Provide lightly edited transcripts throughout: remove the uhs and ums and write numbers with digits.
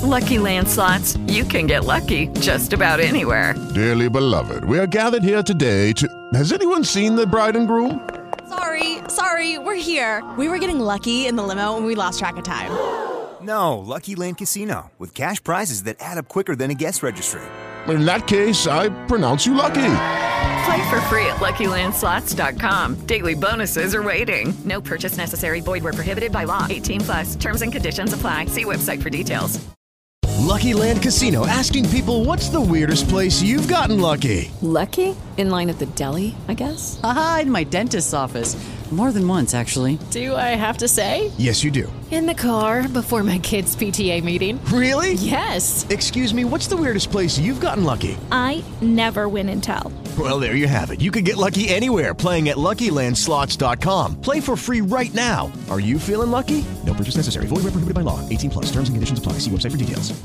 Lucky Land Slots, you can get lucky just about anywhere. Dearly beloved, we are gathered here today to... Has anyone seen the bride and groom? Sorry, we're here. We were getting lucky in the limo and we lost track of time. No, Lucky Land Casino, with cash prizes that add up quicker than a guest registry. In that case, I pronounce you lucky. Play for free at LuckyLandSlots.com. Daily bonuses are waiting. No purchase necessary. Void where prohibited by law. 18+. Terms and conditions apply. See website for details. Lucky Land Casino, asking people, what's the weirdest place you've gotten lucky? Lucky? In line at the deli, I guess? Aha, in my dentist's office. More than once, actually. Do I have to say? Yes, you do. In the car before my kids' PTA meeting. Really? Yes. Excuse me, what's the weirdest place you've gotten lucky? I never win and tell. Well, there you have it. You can get lucky anywhere, playing at LuckyLandSlots.com. Play for free right now. Are you feeling lucky? No purchase necessary. Void where prohibited by law. 18+. Terms and conditions apply. See website for details.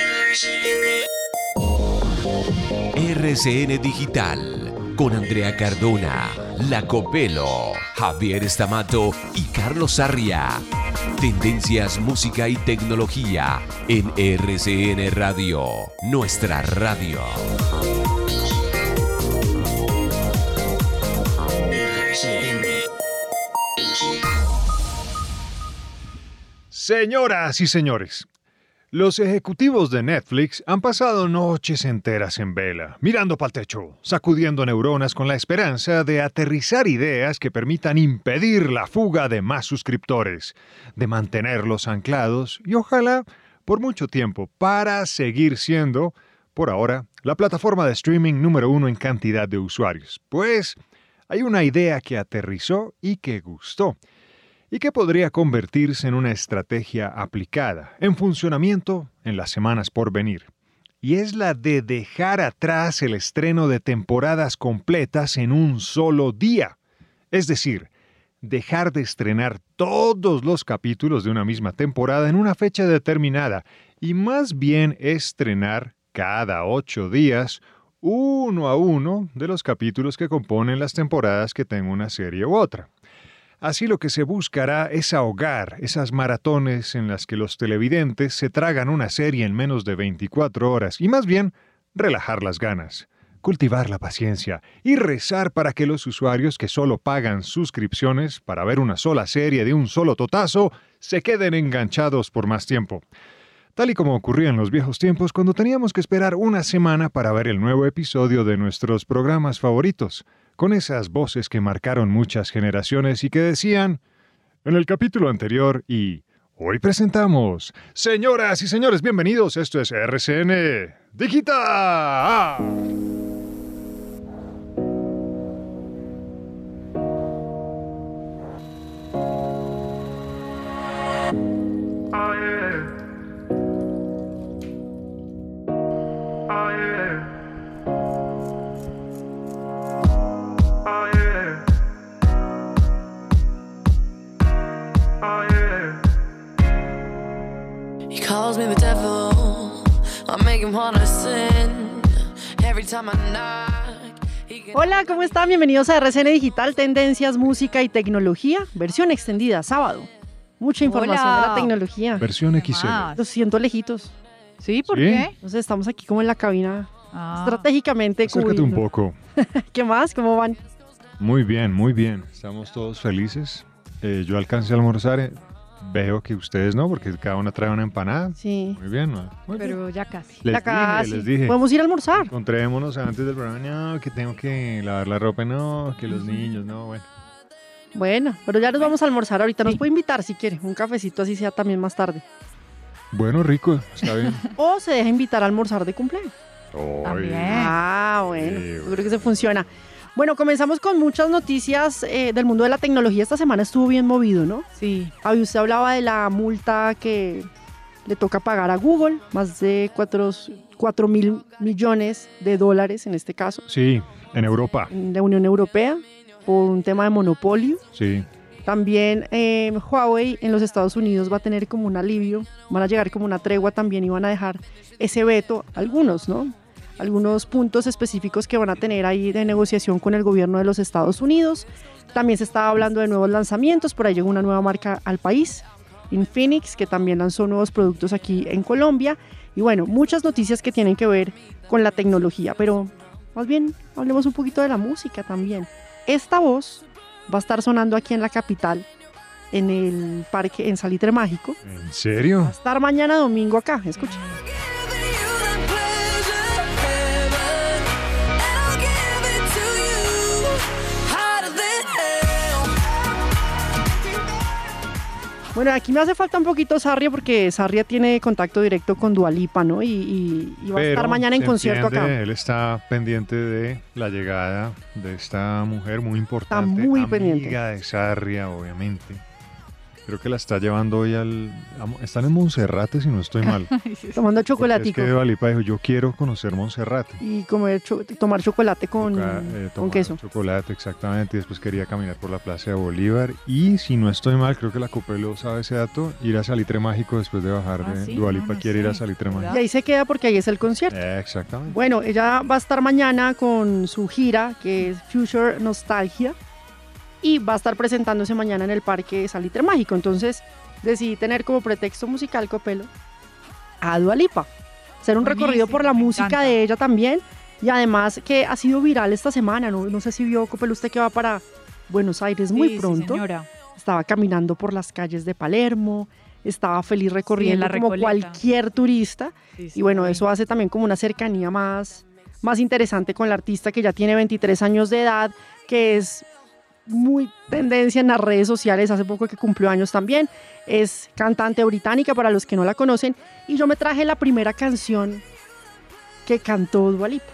RCN Digital con Andrea Cardona, Lacopelo, Javier Estamato y Carlos Sarria. Tendencias, música y tecnología en RCN Radio, nuestra radio. Señoras y señores, los ejecutivos de Netflix han pasado noches enteras en vela, mirando para el techo, sacudiendo neuronas con la esperanza de aterrizar ideas que permitan impedir la fuga de más suscriptores, de mantenerlos anclados y ojalá por mucho tiempo para seguir siendo, por ahora, la plataforma de streaming número 1 en cantidad de usuarios. Pues hay una idea que aterrizó y que gustó, y que podría convertirse en una estrategia aplicada, en funcionamiento en las semanas por venir. Y es la de dejar atrás el estreno de temporadas completas en un solo día. Es decir, dejar de estrenar todos los capítulos de una misma temporada en una fecha determinada, y más bien estrenar cada 8 días, uno a uno, de los capítulos que componen las temporadas que tenga una serie u otra. Así lo que se buscará es ahogar esas maratones en las que los televidentes se tragan una serie en menos de 24 horas y más bien relajar las ganas, cultivar la paciencia y rezar para que los usuarios que solo pagan suscripciones para ver una sola serie de un solo totazo se queden enganchados por más tiempo. Tal y como ocurría en los viejos tiempos cuando teníamos que esperar una semana para ver el nuevo episodio de nuestros programas favoritos, con esas voces que marcaron muchas generaciones y que decían, en el capítulo anterior y hoy presentamos, señoras y señores, bienvenidos, esto es RCN Digital. Calls me the devil, I make him wanna sin. Every time I knock. Hola, ¿cómo están? Bienvenidos a RCN Digital, Tendencias, Música y Tecnología, versión extendida, sábado. Mucha información de la tecnología. Versión XL. Los siento lejitos. ¿Sí? ¿Por qué? Entonces estamos aquí como en la cabina, estratégicamente. Acércate un poco. ¿Qué más? ¿Cómo van? Muy bien, muy bien. Estamos todos felices. Yo alcancé a almorzar. Veo que ustedes no, porque cada una trae una empanada. Sí. Muy bien, ¿no? Muy Pero bien. ya casi. Les dije. ¿Podemos ir a almorzar? Encontrémonos antes del programa. No, que tengo que lavar la ropa. No, que los niños. No, bueno. Bueno, pero ya nos vamos a almorzar ahorita. Nos puede invitar si quiere. Un cafecito así sea también más tarde. Bueno, rico. Está bien. O se deja invitar a almorzar de cumpleaños. También. Ah, bueno. Sí, Yo creo que se funciona. Bueno, comenzamos con muchas noticias del mundo de la tecnología. Esta semana estuvo bien movido, ¿no? Sí. Usted hablaba de la multa que le toca pagar a Google, más de 4.000 millones de dólares en este caso. Sí, en Europa. En la Unión Europea, por un tema de monopolio. Sí. También Huawei en los Estados Unidos va a tener como un alivio, van a llegar como una tregua también y van a dejar ese veto, algunos, ¿no? Algunos puntos específicos que van a tener ahí de negociación con el gobierno de los Estados Unidos. También se estaba hablando de nuevos lanzamientos, por ahí llegó una nueva marca al país. in Phoenix, que también lanzó nuevos productos aquí en Colombia. Y bueno, muchas noticias que tienen que ver con la tecnología, pero más bien hablemos un poquito de la música también. Esta voz va a estar sonando aquí en la capital, en el parque, en Salitre Mágico. ¿En serio? Va a estar mañana domingo acá, escuchen. Bueno, aquí me hace falta un poquito Sarria porque Sarria tiene contacto directo con Dua Lipa, ¿no? Y va a estar mañana en concierto acá. Él está pendiente de la llegada de esta mujer muy importante, está muy amiga pendiente de Sarria, obviamente. Creo que la está llevando hoy están en Monserrate, si no estoy mal. Tomando chocolatico. Es que Dua Lipa dijo, yo quiero conocer Monserrate. Y tomar chocolate con queso. Chocolate, exactamente. Y después quería caminar por la Plaza de Bolívar. Y si no estoy mal, creo que la Copelo sabe ese dato, ir a Salitre Mágico después de bajar de ¿sí? Dua Lipa quiere ir a Salitre Mágico. Y ahí se queda porque ahí es el concierto. Exactamente. Bueno, ella va a estar mañana con su gira, que es Future Nostalgia. Y va a estar presentándose mañana en el Parque Salitre Mágico. Entonces decidí tener como pretexto musical, Copelo, a Dua Lipa. Hacer un recorrido por la música de ella también. Y además que ha sido viral esta semana. No sé si vio, Copelo, usted que va para Buenos Aires muy pronto. Sí, estaba caminando por las calles de Palermo. Estaba feliz recorriendo como Recoleta. cualquier turista. Y bueno, eso hace también como una cercanía más interesante con la artista que ya tiene 23 años de edad, que es muy tendencia en las redes sociales, hace poco que cumplió años también. Es cantante británica para los que no la conocen, y yo me traje la primera canción que cantó Dua Lipa.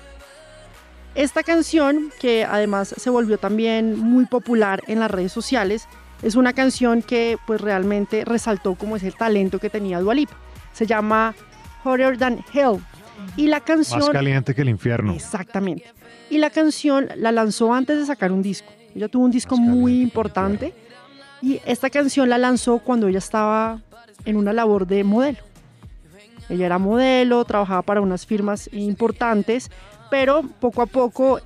Esta canción, que además se volvió también muy popular en las redes sociales, es una canción que pues realmente resaltó como ese talento que tenía Dua Lipa. Se llama Hotter Than Hell. Y la canción... Más caliente que el infierno. Exactamente. Y la canción la lanzó antes de sacar un disco. Ella tuvo un disco muy importante y esta canción la lanzó cuando ella estaba en una labor de modelo. Ella era modelo, trabajaba para unas firmas importantes, pero poco a poco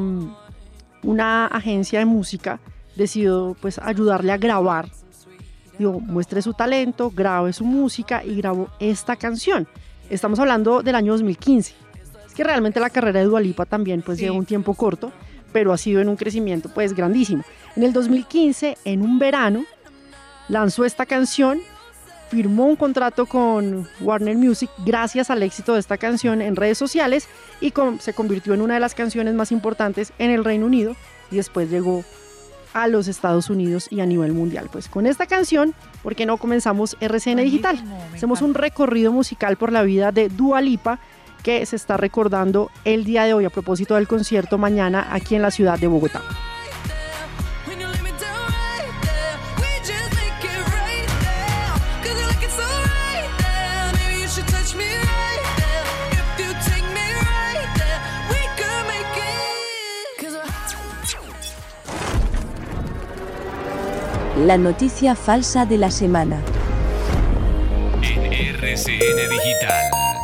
una agencia de música decidió pues ayudarle a grabar. Digo, muestre su talento, grabe su música y grabó esta canción. Estamos hablando del año 2015. Es que realmente la carrera de Dua Lipa también pues lleva un tiempo corto, pero ha sido en un crecimiento pues grandísimo. En el 2015, en un verano, lanzó esta canción, firmó un contrato con Warner Music gracias al éxito de esta canción en redes sociales y se convirtió en una de las canciones más importantes en el Reino Unido y después llegó a los Estados Unidos y a nivel mundial. Pues con esta canción, ¿por qué no comenzamos RCN Digital? Hacemos un recorrido musical por la vida de Dua Lipa, que se está recordando el día de hoy a propósito del concierto mañana aquí en la ciudad de Bogotá. La noticia falsa de la semana. En RCN Digital.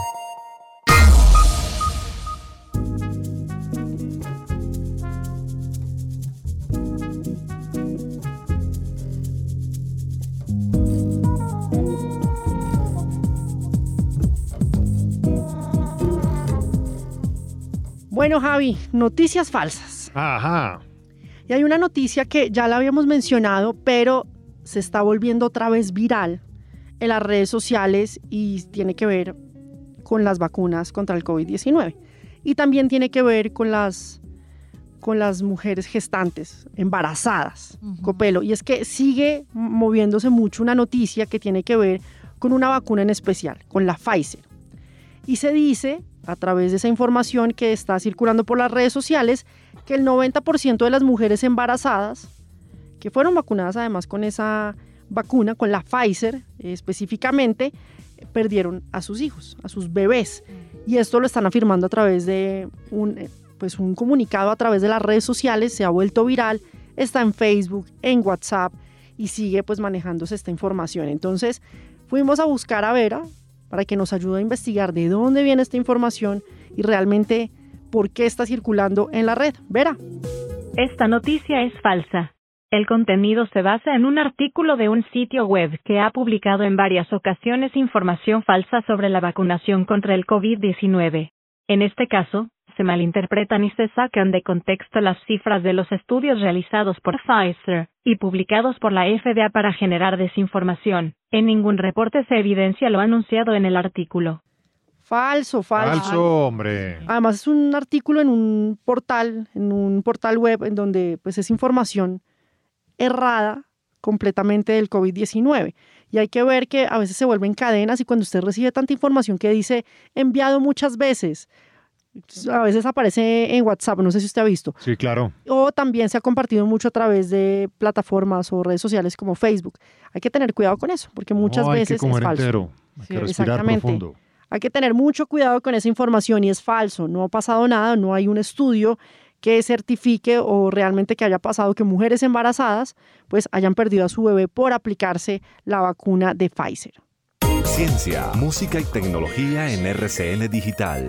Bueno, Javi, noticias falsas. Ajá. Y hay una noticia que ya la habíamos mencionado, pero se está volviendo otra vez viral en las redes sociales y tiene que ver con las vacunas contra el COVID-19. Y también tiene que ver con las mujeres gestantes, embarazadas, Copelo. Y es que sigue moviéndose mucho una noticia que tiene que ver con una vacuna en especial, con la Pfizer. Y se dice, a través de esa información que está circulando por las redes sociales, que el 90% de las mujeres embarazadas, que fueron vacunadas además con esa vacuna, con la Pfizer específicamente, perdieron a sus hijos, a sus bebés. Y esto lo están afirmando a través de un comunicado a través de las redes sociales, se ha vuelto viral, está en Facebook, en WhatsApp y sigue pues manejándose esta información. Entonces fuimos a buscar a Vera para que nos ayude a investigar de dónde viene esta información y realmente por qué está circulando en la red. Vera. Esta noticia es falsa. El contenido se basa en un artículo de un sitio web que ha publicado en varias ocasiones información falsa sobre la vacunación contra el COVID-19. En este caso, se malinterpretan y se sacan de contexto las cifras de los estudios realizados por Pfizer y publicados por la FDA para generar desinformación. En ningún reporte se evidencia lo anunciado en el artículo. Falso. Falso, hombre. Además es un artículo en un portal web en donde pues es información errada completamente del COVID-19. Y hay que ver que a veces se vuelven cadenas y cuando usted recibe tanta información que dice enviado muchas veces, a veces aparece en WhatsApp, no sé si usted ha visto. Sí, claro. O también se ha compartido mucho a través de plataformas o redes sociales como Facebook. Hay que tener cuidado con eso, porque muchas veces es falso. Entero. Hay que respirar profundo. Hay que tener mucho cuidado con esa información y es falso. No ha pasado nada, no hay un estudio que certifique o realmente que haya pasado que mujeres embarazadas pues hayan perdido a su bebé por aplicarse la vacuna de Pfizer. Ciencia, música y tecnología en RCN Digital.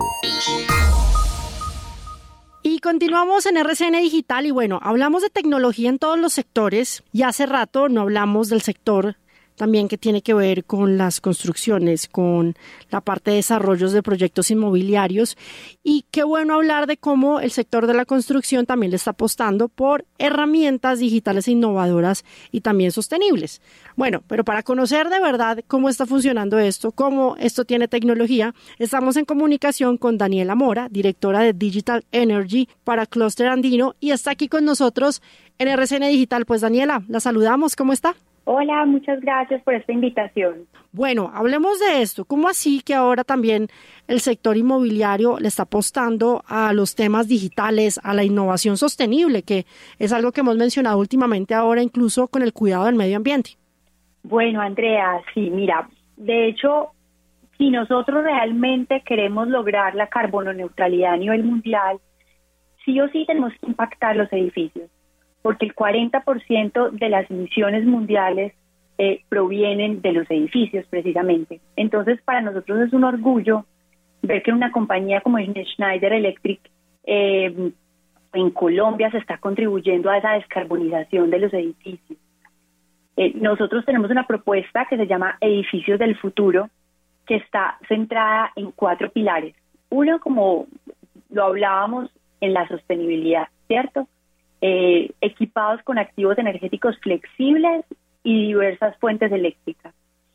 Y continuamos en RCN Digital y bueno, hablamos de tecnología en todos los sectores y hace rato no hablamos del sector también que tiene que ver con las construcciones, con la parte de desarrollos de proyectos inmobiliarios y qué bueno hablar de cómo el sector de la construcción también le está apostando por herramientas digitales e innovadoras y también sostenibles. Bueno, pero para conocer de verdad cómo está funcionando esto, cómo esto tiene tecnología, estamos en comunicación con Daniela Mora, directora de Digital Energy para Cluster Andino y está aquí con nosotros en RCN Digital. Pues Daniela, la saludamos, ¿cómo está? Hola, muchas gracias por esta invitación. Bueno, hablemos de esto. ¿Cómo así que ahora también el sector inmobiliario le está apostando a los temas digitales, a la innovación sostenible, que es algo que hemos mencionado últimamente ahora incluso con el cuidado del medio ambiente? Bueno, Andrea, sí, mira, de hecho, si nosotros realmente queremos lograr la carbono-neutralidad a nivel mundial, sí o sí tenemos que impactar los edificios, porque el 40% de las emisiones mundiales provienen de los edificios precisamente. Entonces, para nosotros es un orgullo ver que una compañía como Schneider Electric en Colombia se está contribuyendo a esa descarbonización de los edificios. Nosotros tenemos una propuesta que se llama Edificios del Futuro, que está centrada en 4 pilares. Uno, como lo hablábamos, en la sostenibilidad, ¿cierto? Equipados con activos energéticos flexibles y diversas fuentes eléctricas.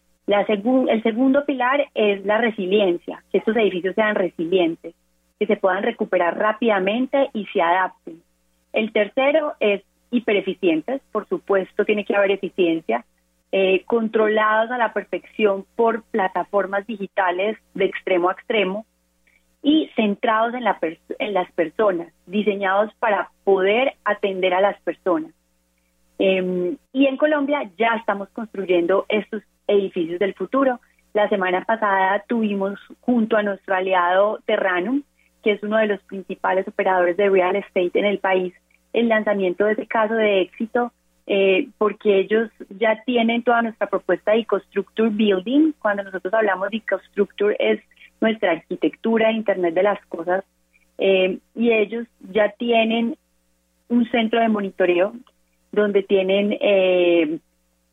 El segundo pilar es la resiliencia, que estos edificios sean resilientes, que se puedan recuperar rápidamente y se adapten. El tercero es hipereficientes, por supuesto tiene que haber eficiencia, controlados a la perfección por plataformas digitales de extremo a extremo, y centrados en las personas, diseñados para poder atender a las personas. Y en Colombia ya estamos construyendo estos edificios del futuro. La semana pasada tuvimos junto a nuestro aliado Terranum, que es uno de los principales operadores de real estate en el país, el lanzamiento de ese caso de éxito, porque ellos ya tienen toda nuestra propuesta de EcoStructure Building. Cuando nosotros hablamos de EcoStructure es nuestra arquitectura, Internet de las cosas, y ellos ya tienen un centro de monitoreo donde tienen el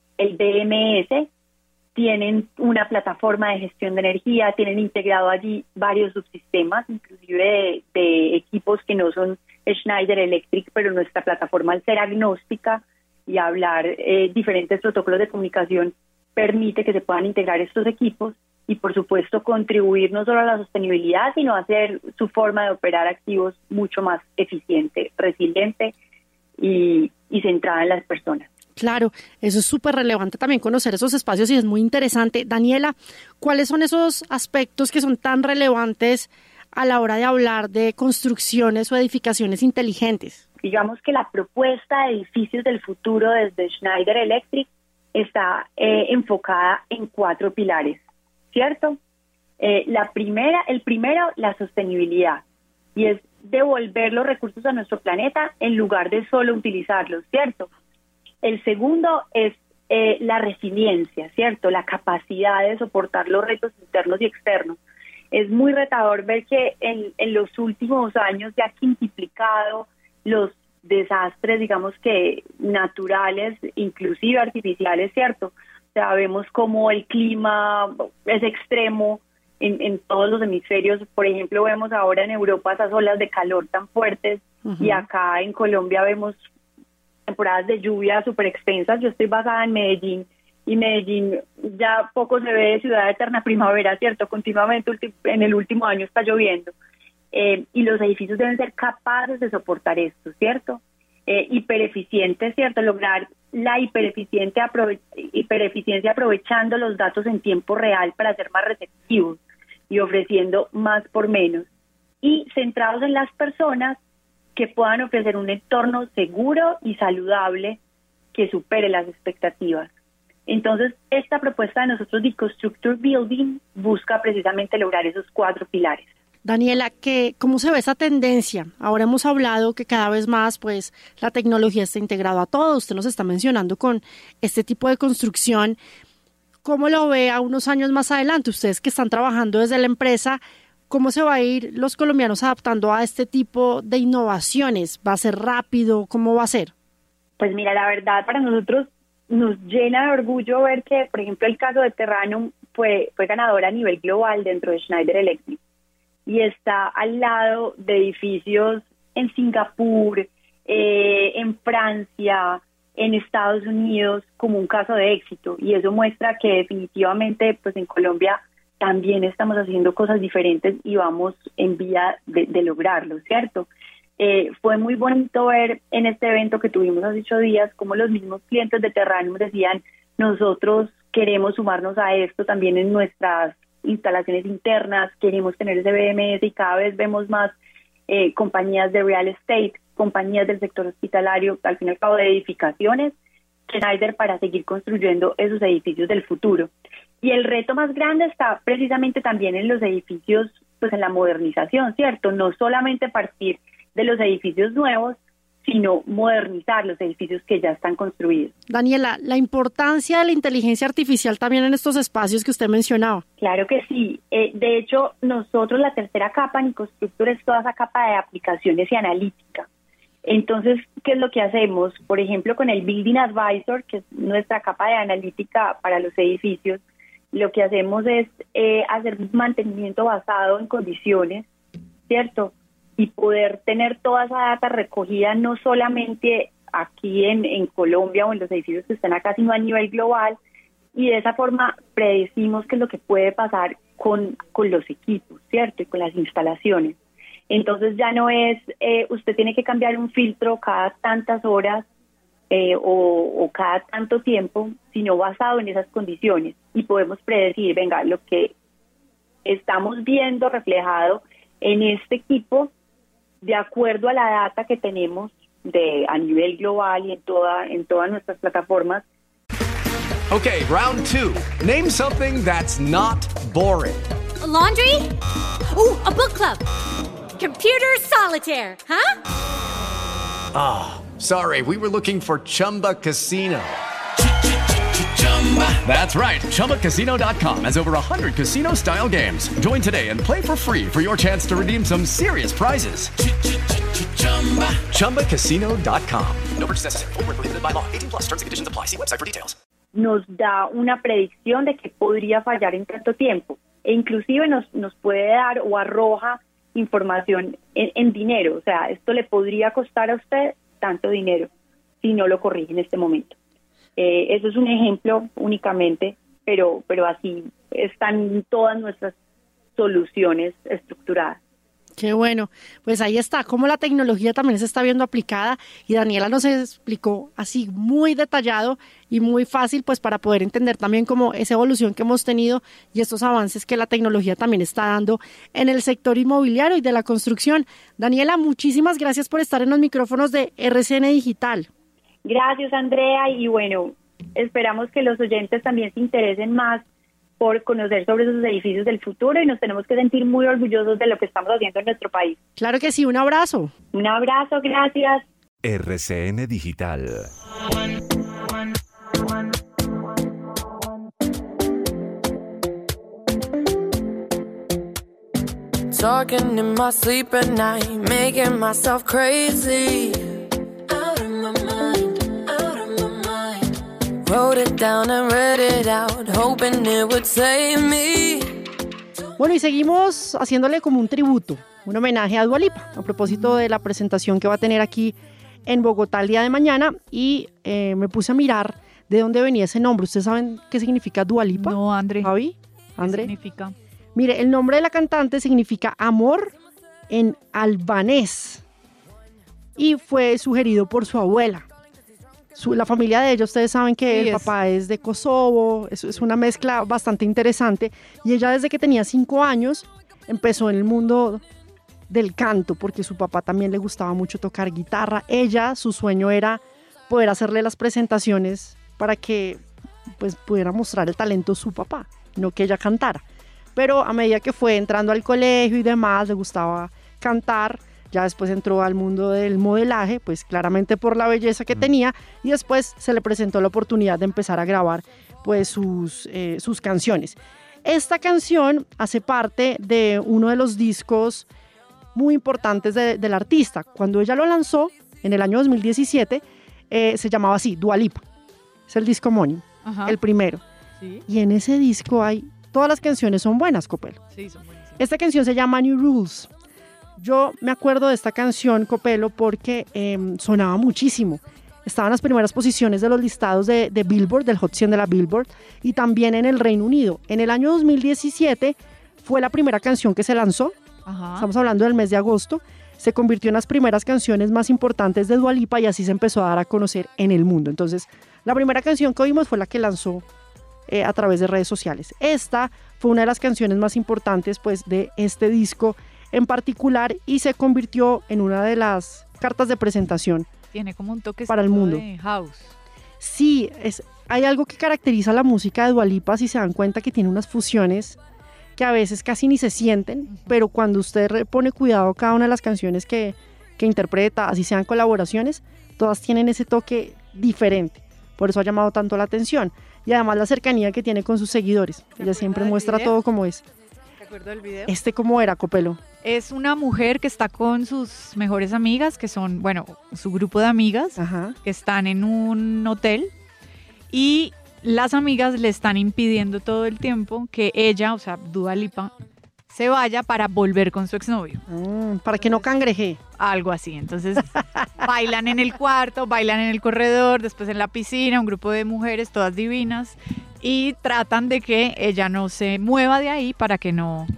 BMS, tienen una plataforma de gestión de energía, tienen integrado allí varios subsistemas, inclusive de equipos que no son Schneider Electric, pero nuestra plataforma, al ser agnóstica y hablar diferentes protocolos de comunicación, permite que se puedan integrar estos equipos y, por supuesto, contribuir no solo a la sostenibilidad, sino a hacer su forma de operar activos mucho más eficiente, resiliente y centrada en las personas. Claro, eso es súper relevante también conocer esos espacios y es muy interesante. Daniela, ¿cuáles son esos aspectos que son tan relevantes a la hora de hablar de construcciones o edificaciones inteligentes? Digamos que la propuesta de edificios del futuro desde Schneider Electric está enfocada en 4 pilares, ¿cierto? El primero, la sostenibilidad, y es devolver los recursos a nuestro planeta en lugar de solo utilizarlos, ¿cierto? El segundo es la resiliencia, ¿cierto? La capacidad de soportar los retos internos y externos. Es muy retador ver que en los últimos años se ha quintuplicado los desastres, digamos que naturales, inclusive artificiales, ¿cierto? O sea, vemos como el clima es extremo en todos los hemisferios. Por ejemplo, vemos ahora en Europa esas olas de calor tan fuertes, y acá en Colombia vemos temporadas de lluvia súper extensas. Yo estoy basada en Medellín, y Medellín ya poco se ve de ciudad de eterna primavera, ¿cierto? Continuamente en el último año está lloviendo. Y los edificios deben ser capaces de soportar esto, ¿cierto? Hipereficiente, ¿cierto? Lograr la hipereficiencia aprovechando los datos en tiempo real para ser más receptivos y ofreciendo más por menos. Y centrados en las personas que puedan ofrecer un entorno seguro y saludable que supere las expectativas. Entonces, esta propuesta de nosotros de Constructor Building busca precisamente lograr esos 4 pilares. Daniela, ¿cómo se ve esa tendencia? Ahora hemos hablado que cada vez más pues la tecnología está integrada a todo. Usted nos está mencionando con este tipo de construcción. ¿Cómo lo ve a unos años más adelante? Ustedes que están trabajando desde la empresa, ¿cómo se va a ir los colombianos adaptando a este tipo de innovaciones? ¿Va a ser rápido? ¿Cómo va a ser? Pues mira, la verdad para nosotros nos llena de orgullo ver que, por ejemplo, el caso de Terranum fue ganador a nivel global dentro de Schneider Electric. Y está al lado de edificios en Singapur, en Francia, en Estados Unidos, como un caso de éxito. Y eso muestra que definitivamente pues en Colombia también estamos haciendo cosas diferentes y vamos en vía de lograrlo, ¿cierto? Fue muy bonito ver en este evento que tuvimos hace 8 días como los mismos clientes de Terranum decían, nosotros queremos sumarnos a esto también en nuestras instalaciones internas, queremos tener ese BMS, y cada vez vemos más compañías de real estate, compañías del sector hospitalario, al fin y al cabo de edificaciones, Schneider para seguir construyendo esos edificios del futuro. Y el reto más grande está precisamente también en los edificios, pues en la modernización, ¿cierto? No solamente partir de los edificios nuevos, sino modernizar los edificios que ya están construidos. Daniela, la importancia de la inteligencia artificial también en estos espacios que usted mencionaba. Claro que sí. De hecho, nosotros la tercera capa en Constructor es toda esa capa de aplicaciones y analítica. Entonces, ¿qué es lo que hacemos? Por ejemplo, con el Building Advisor, que es nuestra capa de analítica para los edificios, lo que hacemos es hacer mantenimiento basado en condiciones, ¿cierto? Y poder tener toda esa data recogida no solamente aquí en Colombia o en los edificios que están acá, sino a nivel global, y de esa forma predecimos qué es lo que puede pasar con los equipos, ¿cierto? Y con las instalaciones. Entonces ya no es, usted tiene que cambiar un filtro cada tantas horas o cada tanto tiempo, sino basado en esas condiciones. Y podemos predecir, venga, lo que estamos viendo reflejado en este equipo, de acuerdo a la data que tenemos a nivel global y en todas nuestras plataformas. Okay, round 2. Name something that's not boring. A laundry? Ooh, a book club. Computer solitaire, huh? Ah, sorry, we were looking for Chumba Casino. That's right. ChumbaCasino.com has over 100 casino-style games. Join today and play for free for your chance to redeem some serious prizes. ChumbaCasino.com. No purchase necessary. Void where prohibited by law. 18+ terms and conditions apply. See website for details. Nos da una predicción de que podría fallar en tanto tiempo. E inclusive nos puede dar o arroja información en dinero. O sea, esto le podría costar a usted tanto dinero si no lo corrige en este momento. Eso es un ejemplo únicamente, pero así están todas nuestras soluciones estructuradas. Qué bueno, pues ahí está, cómo la tecnología también se está viendo aplicada, y Daniela nos explicó así muy detallado y muy fácil, pues para poder entender también como esa evolución que hemos tenido y estos avances que la tecnología también está dando en el sector inmobiliario y de la construcción. Daniela, muchísimas gracias por estar en los micrófonos de RCN Digital. Gracias, Andrea, y bueno, esperamos que los oyentes también se interesen más por conocer sobre esos edificios del futuro, y nos tenemos que sentir muy orgullosos de lo que estamos haciendo en nuestro país. Claro que sí, un abrazo. Un abrazo, gracias. RCN Digital. Talking in my sleep at night, making myself crazy. Wrote it down and read it out, hoping it would save me. Bueno, y seguimos haciéndole como un tributo, un homenaje a Dua Lipa, a propósito de la presentación que va a tener aquí en Bogotá el día de mañana, y me puse a mirar de dónde venía ese nombre. ¿Ustedes saben qué significa Dua Lipa? No, André. ¿Javi? ¿Qué ¿André? significa? Mire, el nombre de la cantante significa amor en albanés y fue sugerido por su abuela. La familia de ella, ustedes saben que el papá es de Kosovo, es una mezcla bastante interesante, y ella desde que tenía 5 años empezó en el mundo del canto, porque su papá también le gustaba mucho tocar guitarra. Ella, su sueño era poder hacerle las presentaciones para que pues pudiera mostrar el talento de su papá, no que ella cantara. Pero a medida que fue entrando al colegio y demás, le gustaba cantar. Ya después entró al mundo del modelaje, pues claramente por la belleza que tenía, y después se le presentó la oportunidad de empezar a grabar pues sus canciones. Esta canción hace parte de uno de los discos muy importantes del artista. Cuando ella lo lanzó en el año 2017, se llamaba así, Dua Lipa. Es el disco homónimo, el primero. ¿Sí? Y en ese disco todas las canciones son buenas, Copelo. Sí, son buenísimas. Esta canción se llama New Rules. Yo me acuerdo de esta canción, Copelo, porque sonaba muchísimo. Estaba en las primeras posiciones de los listados de Billboard, del Hot 100 de la Billboard, y también en el Reino Unido. En el año 2017 fue la primera canción que se lanzó. Estamos hablando del mes de agosto. Se convirtió en las primeras canciones más importantes de Dua Lipa, y así se empezó a dar a conocer en el mundo. Entonces, la primera canción que oímos fue la que lanzó a través de redes sociales. Esta fue una de las canciones más importantes pues, de este disco en particular, y se convirtió en una de las cartas de presentación. Tiene como un toque para el mundo. De house. Sí, hay algo que caracteriza la música de Dua Lipa, si se dan cuenta, que tiene unas fusiones que a veces casi ni se sienten, pero cuando usted pone cuidado a cada una de las canciones que interpreta, así sean colaboraciones, todas tienen ese toque diferente. Por eso ha llamado tanto la atención. Y además la cercanía que tiene con sus seguidores. Ella siempre muestra todo como es. ¿Te acuerdas del video? ¿Cómo era, Copelo? Es una mujer que está con sus mejores amigas, que son, bueno, su grupo de amigas, que están en un hotel, y las amigas le están impidiendo todo el tiempo que ella, o sea, Dua Lipa, se vaya para volver con su exnovio. Para que no cangreje. Algo así. Entonces bailan en el cuarto, bailan en el corredor, después en la piscina, un grupo de mujeres todas divinas, y tratan de que ella no se mueva de ahí para que no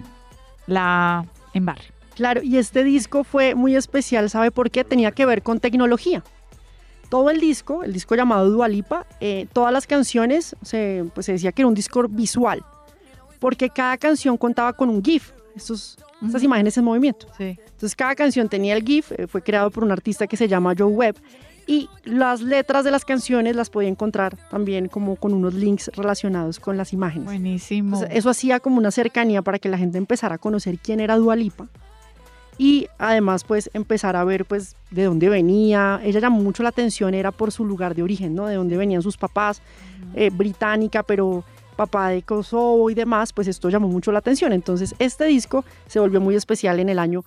la embarre. Claro, y este disco fue muy especial, ¿sabe por qué? Tenía que ver con tecnología. Todo el disco llamado Dua Lipa, todas las canciones, se decía que era un disco visual, porque cada canción contaba con un GIF, estas imágenes en movimiento. Sí. Entonces cada canción tenía el GIF, fue creado por un artista que se llama Joe Webb, y las letras de las canciones las podía encontrar también como con unos links relacionados con las imágenes. Buenísimo. Entonces, eso hacía como una cercanía para que la gente empezara a conocer quién era Dua Lipa, y además pues empezar a ver pues de dónde venía. Ella llamó mucho la atención, era por su lugar de origen, ¿no? De dónde venían sus papás, británica, pero papá de Kosovo y demás, pues esto llamó mucho la atención. Entonces este disco se volvió muy especial en el año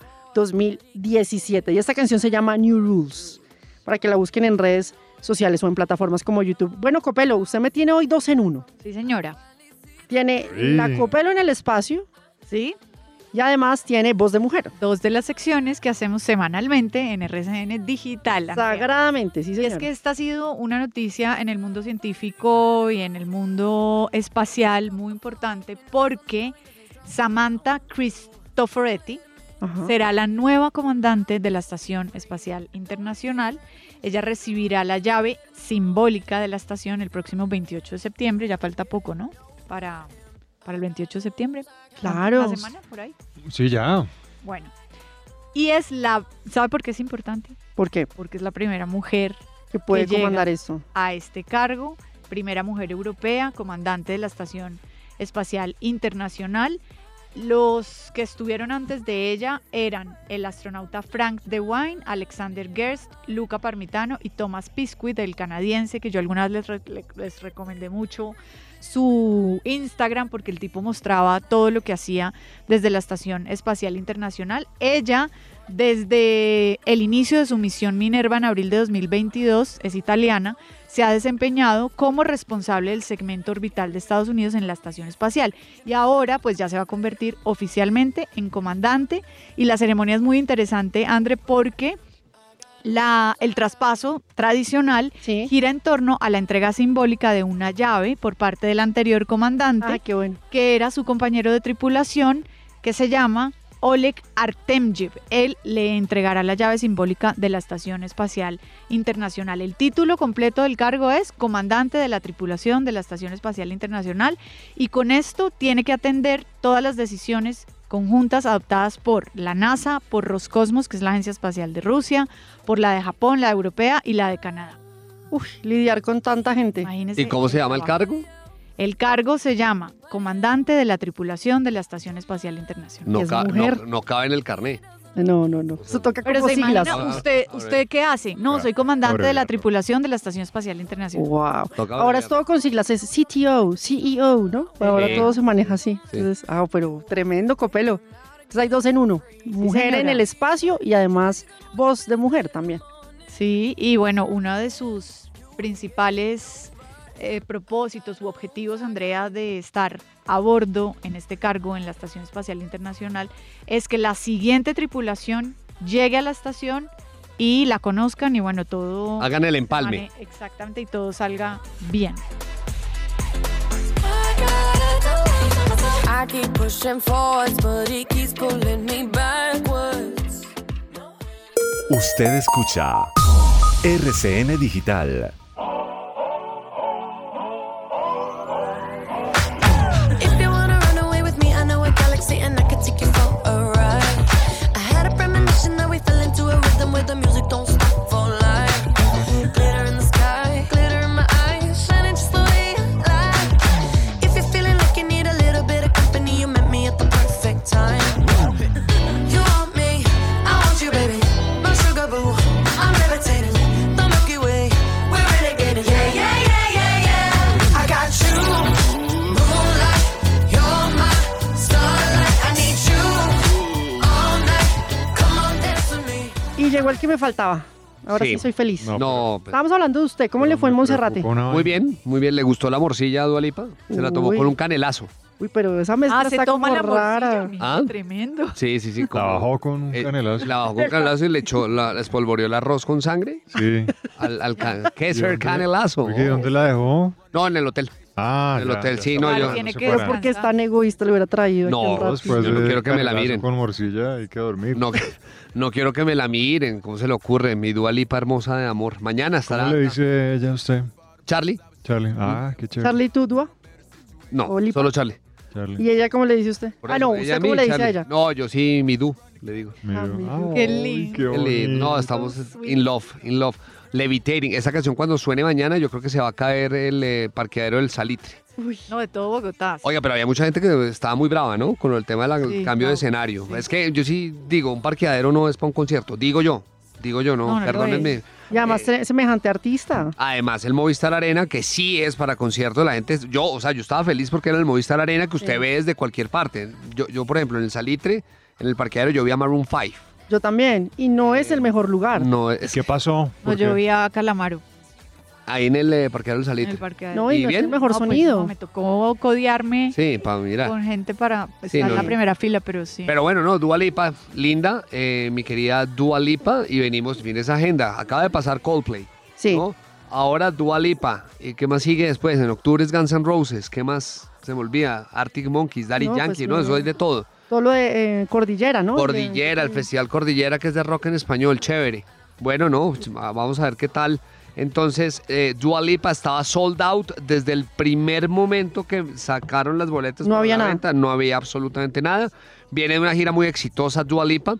2017, y esta canción se llama New Rules, para que la busquen en redes sociales o en plataformas como YouTube. Bueno, Copelo, usted me tiene hoy 2 en 1. Sí, señora. Tiene la Copelo en el espacio. Sí. Y además tiene Voz de Mujer. 2 de las secciones que hacemos semanalmente en RCN Digital. Sagradamente, sí, señora. Y es que esta ha sido una noticia en el mundo científico y en el mundo espacial muy importante, porque Samantha Cristoforetti será la nueva comandante de la Estación Espacial Internacional. Ella recibirá la llave simbólica de la estación el próximo 28 de septiembre. Ya falta poco, ¿no? Para el 28 de septiembre. Claro. ¿Una semana por ahí? Sí, ya. Bueno. Y ¿sabe por qué es importante? ¿Por qué? Porque es la primera mujer que puede que comandar llega esto a este cargo. Primera mujer europea, comandante de la Estación Espacial Internacional. Los que estuvieron antes de ella eran el astronauta Frank DeWine, Alexander Gerst, Luca Parmitano y Thomas Pesquet, el canadiense, que yo alguna vez les recomendé mucho su Instagram porque el tipo mostraba todo lo que hacía desde la Estación Espacial Internacional. Ella, desde el inicio de su misión Minerva en abril de 2022, es italiana, se ha desempeñado como responsable del segmento orbital de Estados Unidos en la Estación Espacial y ahora pues ya se va a convertir oficialmente en comandante, y la ceremonia es muy interesante, André, porque el traspaso tradicional gira en torno a la entrega simbólica de una llave por parte del anterior comandante, que era su compañero de tripulación, que se llama Oleg Artemyev. Él le entregará la llave simbólica de la Estación Espacial Internacional. El título completo del cargo es Comandante de la Tripulación de la Estación Espacial Internacional, y con esto tiene que atender todas las decisiones conjuntas adoptadas por la NASA, por Roscosmos, que es la Agencia Espacial de Rusia, por la de Japón, la europea y la de Canadá. Lidiar con tanta gente. Imagínese. ¿Y cómo se llama el cargo? El cargo se llama Comandante de la Tripulación de la Estación Espacial Internacional. No cabe en el carné. No. Eso toca como siglas. ¿Usted qué hace? No, soy comandante de la tripulación de la Estación Espacial Internacional. Wow. Ahora es todo con siglas, es CTO, CEO, ¿no? Ahora todo se maneja así. Entonces, pero tremendo copelo. Entonces hay 2 en 1. Mujer en el espacio y además voz de mujer también. Sí, y bueno, uno de sus principales propósitos u objetivos, Andrea, de estar a bordo en este cargo en la Estación Espacial Internacional es que la siguiente tripulación llegue a la estación y la conozcan y bueno, todo... Hagan el empalme. Exactamente, y todo salga bien. Usted escucha RCN Digital. The music don't stop for life. Glitter in the sky, glitter in my eyes, shining just the way I like. If you're feeling like you need a little bit of company, you met me at the perfect time. You want me, I want you, baby. My sugar boo, I'm levitating. The Milky Way, we're renegading. Yeah. I got you, moonlight. You're my starlight. I need you all night. Come on, dance with me. Y llegó el que me faltaba. Ahora sí soy feliz. No, Estábamos hablando de usted. ¿Cómo le fue en Monserrate? Muy bien. ¿Le gustó la morcilla a Dua Lipa? Se la tomó con un canelazo. Pero esa mezcla está como la rara. Morcilla, tremendo. Sí. La bajó con un canelazo. La bajó con canelazo y le echó, la espolvoreó el arroz con sangre. Sí. ¿Qué es el canelazo? ¿Dónde la dejó? No, en el hotel. En el hotel, sí, no, yo. Pero porque es tan egoísta, lo hubiera traído. No, después yo no quiero que me la miren. Con morcilla hay que dormir. No quiero que me la miren. ¿Cómo se le ocurre? Mi Dua Lipa hermosa de amor. Mañana estará. ¿Cómo le dice ella a usted? Charlie. Qué chévere. ¿Charlie tú, Dua? No, solo Charlie. ¿Y ella cómo le dice usted? ¿usted cómo le dice a ella? No, yo sí, mi Du, le digo. Qué lindo. Qué lindo. No, estamos in love. Levitating. Esa canción cuando suene mañana, yo creo que se va a caer el parqueadero del Salitre. No, de todo Bogotá. Oiga, pero había mucha gente que estaba muy brava, ¿no? Con el tema del cambio de escenario. Sí. Es que yo sí digo, un parqueadero no es para un concierto. Digo yo, no, perdónenme. Y además semejante artista. Además el Movistar Arena, que sí es para conciertos, la gente, yo estaba feliz porque era el Movistar Arena que usted ve desde cualquier parte. Yo, por ejemplo, en el Salitre, en el parqueadero, yo vi a Maroon 5. Yo también, y no es el mejor lugar. No, ¿Qué pasó? No, yo vi a Calamaro. Ahí en el parqueadero del Salitre. No, y no es el mejor sonido. Pues, me tocó codearme mirar. con gente para estar en la primera fila, pero sí. Pero bueno, no, Dua Lipa, linda, mi querida Dua Lipa, y venimos, viene esa agenda. Acaba de pasar Coldplay. Sí. ¿no? Ahora Dua Lipa. ¿Y qué más sigue después? En octubre es Guns N' Roses. ¿Qué más? Se me olvida. Arctic Monkeys, Daddy Yankee, ¿no? Eso hay de todo. Todo lo de Cordillera, ¿no? Cordillera, el Festival Cordillera, que es de rock en español, chévere. Bueno, no, vamos a ver qué tal. Entonces, Dua Lipa estaba sold out desde el primer momento que sacaron las boletas. No había la nada. Venta, no había absolutamente nada. Viene de una gira muy exitosa, Dua Lipa.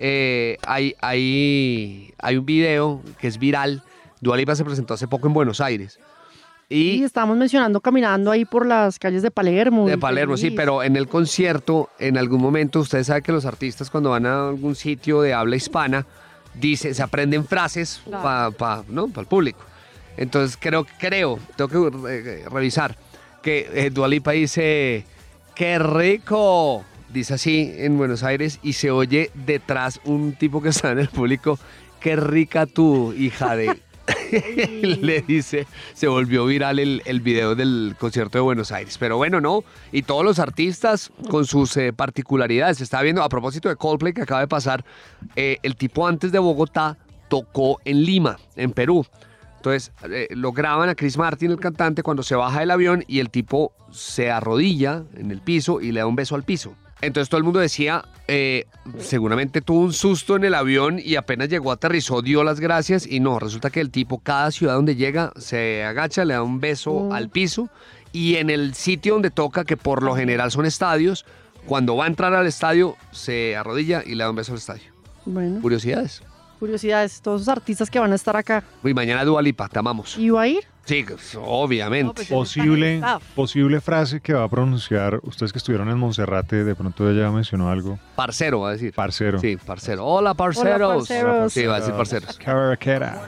Hay un video que es viral. Dua Lipa se presentó hace poco en Buenos Aires. Y estábamos mencionando caminando ahí por las calles de Palermo. De Palermo, sí, pero en el concierto, en algún momento, ustedes saben que los artistas cuando van a algún sitio de habla hispana, se aprenden frases para el público. Entonces creo, tengo que revisar. que Dua Lipa dice, ¡qué rico! Dice así en Buenos Aires y se oye detrás un tipo que está en el público, ¡qué rica tú, hija de... Le dice, se volvió viral el video del concierto de Buenos Aires. Pero bueno, no, y todos los artistas con sus particularidades. Se está viendo, a propósito de Coldplay que acaba de pasar, el tipo antes de Bogotá tocó en Lima, en Perú. Entonces lo graban a Chris Martin, el cantante, cuando se baja del avión y el tipo se arrodilla en el piso y le da un beso al piso. Entonces todo el mundo decía, seguramente tuvo un susto en el avión y apenas llegó, aterrizó, dio las gracias y no, resulta que el tipo, cada ciudad donde llega, se agacha, le da un beso al piso y en el sitio donde toca, que por lo general son estadios, cuando va a entrar al estadio, se arrodilla y le da un beso al estadio. Bueno. Curiosidades. Curiosidades, todos los artistas que van a estar acá. Y mañana Dua Lipa, te amamos. ¿Y va a ir? Sí, obviamente. Posible frase que va a pronunciar, ustedes que estuvieron en Monserrate, de pronto ella mencionó algo. Parcero, va a decir. Parcero. Sí, parcero. Hola, parceros. Hola, parceros. Sí, va a decir parceros. Caraquera.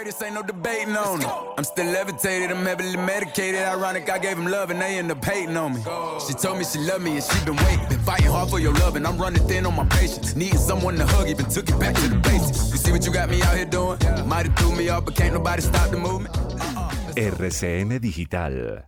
I'm still levitated, I'm heavily medicated. Ironic, I gave him love and they end up hating on me. She told me she loved me and she been waiting. Been fighting hard for your love and I'm running thin on my patience. Needing someone to hug, even took it back to the basics. You see what you got me out here doing? Might have threw me off, but can't nobody stop the movement. RCN Digital.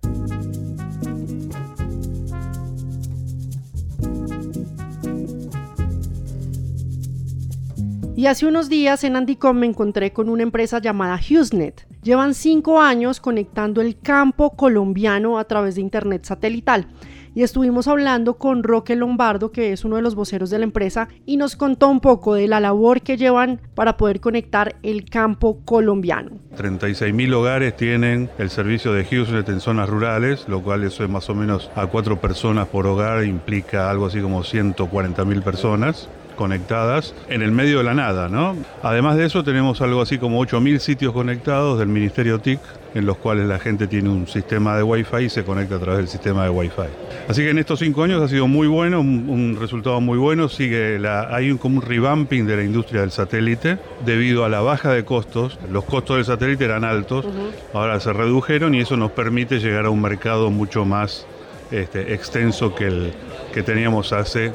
Y hace unos días en Andicom me encontré con una empresa llamada HughesNet. Llevan 5 años conectando el campo colombiano a través de internet satelital. Y estuvimos hablando con Roque Lombardo, que es uno de los voceros de la empresa, y nos contó un poco de la labor que llevan para poder conectar el campo colombiano. 36.000 hogares tienen el servicio de HughesNet en zonas rurales, lo cual eso es más o menos a 4 personas por hogar, implica algo así como 140.000 personas conectadas en el medio de la nada, ¿no? Además de eso tenemos algo así como 8.000 sitios conectados del Ministerio TIC, en los cuales la gente tiene un sistema de Wi-Fi y se conecta a través del sistema de Wi-Fi. Así que en estos 5 años ha sido muy bueno, un resultado muy bueno. Hay como un revamping de la industria del satélite debido a la baja de costos. Los costos del satélite eran altos, ahora se redujeron y eso nos permite llegar a un mercado mucho más extenso que el que teníamos hace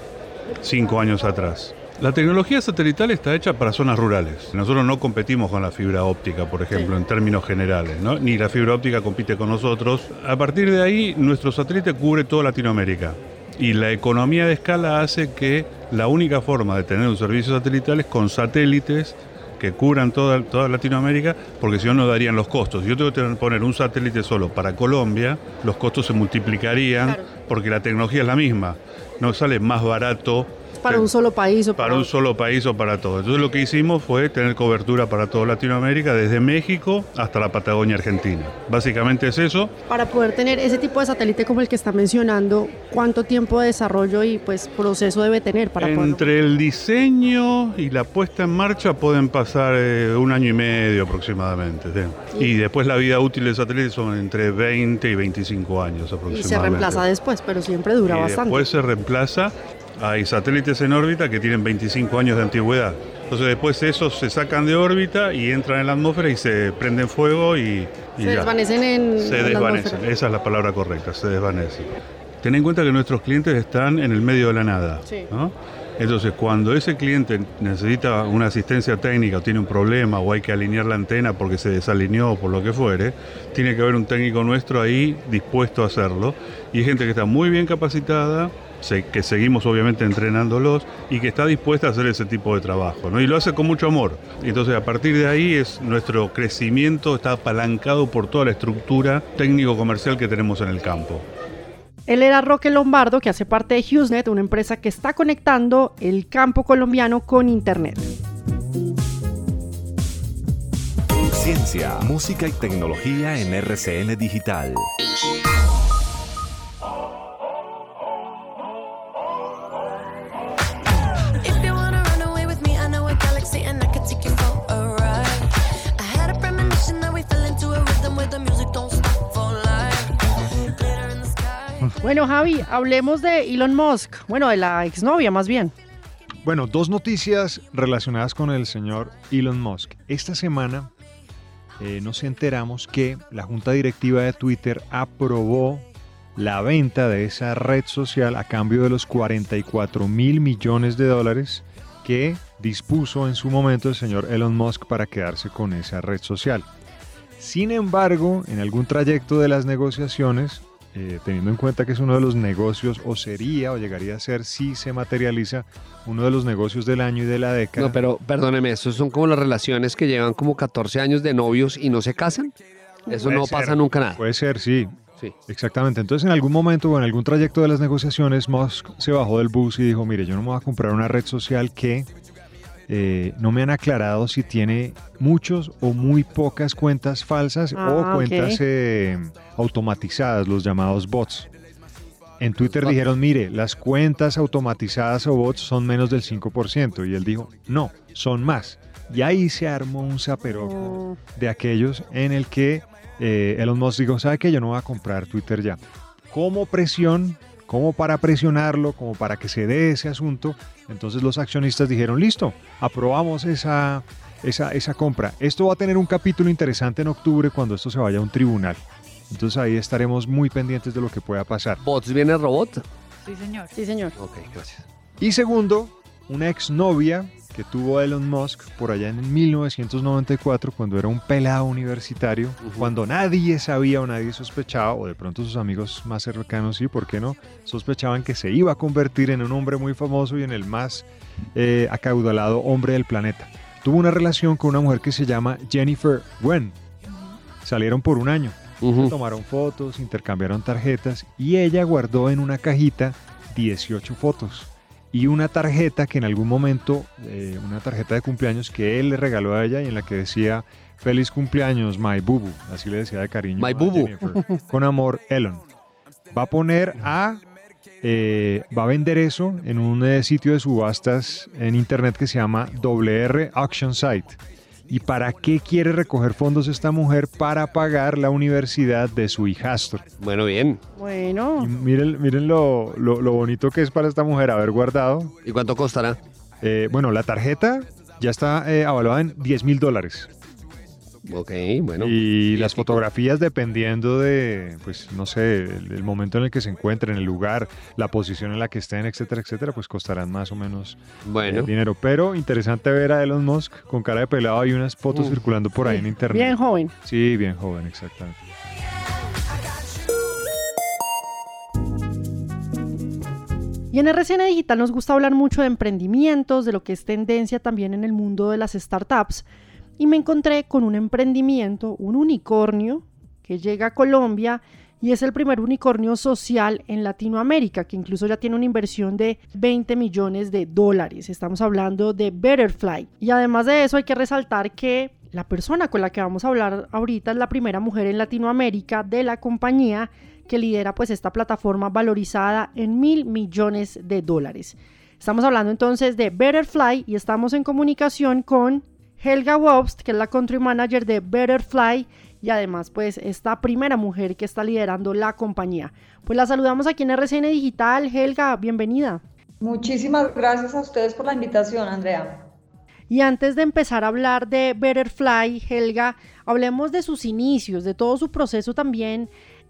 5 años atrás. La tecnología satelital está hecha para zonas rurales. Nosotros no competimos con la fibra óptica, por ejemplo, en términos generales, ¿no? Ni la fibra óptica compite con nosotros. A partir de ahí, nuestro satélite cubre toda Latinoamérica. Y la economía de escala hace que la única forma de tener un servicio satelital es con satélites que cubran toda Latinoamérica, porque si no, no darían los costos. Si yo tengo que poner un satélite solo para Colombia, los costos se multiplicarían, porque la tecnología es la misma. No sale más barato para un solo país o para un solo país o para todo. Entonces lo que hicimos fue tener cobertura para toda Latinoamérica, desde México hasta la Patagonia Argentina. Básicamente es eso. Para poder tener ese tipo de satélite como el que está mencionando, ¿cuánto tiempo de desarrollo y proceso debe tener para Entre el diseño y la puesta en marcha pueden pasar 1 año y medio aproximadamente. ¿Sí? Y después la vida útil del satélite son entre 20 y 25 años aproximadamente. Y se reemplaza después, pero siempre dura bastante. Después se reemplaza. Hay satélites en órbita que tienen 25 años de antigüedad. Entonces después esos se sacan de órbita y entran en la atmósfera y se prenden fuego y se desvanecen se desvanecen. Esa es la palabra correcta, se desvanecen. Ten en cuenta que nuestros clientes están en el medio de la nada, ¿no? Entonces cuando ese cliente necesita una asistencia técnica o tiene un problema o hay que alinear la antena porque se desalineó o por lo que fuere, tiene que haber un técnico nuestro ahí dispuesto a hacerlo. Y hay gente que está muy bien capacitada, que seguimos obviamente entrenándolos y que está dispuesta a hacer ese tipo de trabajo, ¿no? Y lo hace con mucho amor. Entonces a partir de ahí nuestro crecimiento está apalancado por toda la estructura técnico-comercial que tenemos en el campo. Él era Roque Lombardo, que hace parte de HughesNet, una empresa que está conectando el campo colombiano con internet. Ciencia, música y tecnología en RCN Digital. Bueno, Javi, hablemos de Elon Musk, de la exnovia más bien. Bueno, 2 noticias relacionadas con el señor Elon Musk. Esta semana nos enteramos que la junta directiva de Twitter aprobó la venta de esa red social a cambio de los $44.000 millones que dispuso en su momento el señor Elon Musk para quedarse con esa red social. Sin embargo, en algún trayecto de las negociaciones, teniendo en cuenta que es uno de los negocios, o sería, o llegaría a ser, si se materializa, uno de los negocios del año y de la década. No, pero perdóneme, ¿esos son como las relaciones que llevan como 14 años de novios y no se casan? Eso no pasa nunca nada. Puede ser, sí. Exactamente. Entonces, en algún momento o en algún trayecto de las negociaciones, Musk se bajó del bus y dijo, mire, yo no me voy a comprar una red social que no me han aclarado si tiene muchos o muy pocas cuentas falsas o cuentas automatizadas, los llamados bots. En Twitter dijeron, mire, las cuentas automatizadas o bots son menos del 5%. Y él dijo, no, son más. Y ahí se armó un zaperoco de aquellos en el que Elon Musk dijo, ¿sabe qué? Yo no voy a comprar Twitter ya. Como presión, como para presionarlo, como para que se dé ese asunto, entonces los accionistas dijeron, listo, aprobamos esa compra. Esto va a tener un capítulo interesante en octubre cuando esto se vaya a un tribunal. Entonces ahí estaremos muy pendientes de lo que pueda pasar. ¿Bots viene robot? Sí, señor. Sí, señor. Ok, gracias. Y segundo, una exnovia que tuvo Elon Musk por allá en 1994, cuando era un pelado universitario, cuando nadie sabía o nadie sospechaba, o de pronto sus amigos más cercanos sí, ¿por qué no? Sospechaban que se iba a convertir en un hombre muy famoso y en el más acaudalado hombre del planeta. Tuvo una relación con una mujer que se llama Jennifer Wen. Salieron por un año. Tomaron fotos, intercambiaron tarjetas y ella guardó en una cajita 18 fotos. Y una tarjeta que en algún momento, una tarjeta de cumpleaños que él le regaló a ella y en la que decía feliz cumpleaños, my bubu, así le decía de cariño. My bubu. Con amor, Elon. Va a vender eso en un sitio de subastas en internet que se llama WR Auction Site. ¿Y para qué quiere recoger fondos esta mujer? Para pagar la universidad de su hijastro. Bueno, bien. Bueno. Y miren lo bonito que es para esta mujer haber guardado. ¿Y cuánto costará? Bueno, la tarjeta ya está evaluada en $10,000. Ok, bueno. Y las fotografías, dependiendo de, pues, no sé, el momento en el que se encuentren, el lugar, la posición en la que estén, etcétera, etcétera, pues costarán más o menos dinero. Pero interesante ver a Elon Musk con cara de pelado y unas fotos circulando por ahí en internet. Bien joven. Sí, bien joven, exactamente. Y en RCN Digital nos gusta hablar mucho de emprendimientos, de lo que es tendencia también en el mundo de las startups. Y me encontré con un emprendimiento, un unicornio que llega a Colombia y es el primer unicornio social en Latinoamérica, que incluso ya tiene una inversión de $20 millones. Estamos hablando de Betterfly. Y además de eso hay que resaltar que la persona con la que vamos a hablar ahorita es la primera mujer en Latinoamérica de la compañía que lidera pues esta plataforma valorizada en $1.000 millones. Estamos hablando entonces de Betterfly y estamos en comunicación con Helga Wobst, que es la Country Manager de Betterfly y además pues esta primera mujer que está liderando la compañía. Pues la saludamos aquí en RCN Digital. Helga, bienvenida. Muchísimas gracias a ustedes por la invitación, Andrea. Y antes de empezar a hablar de Betterfly, Helga, hablemos de sus inicios, de todo su proceso también,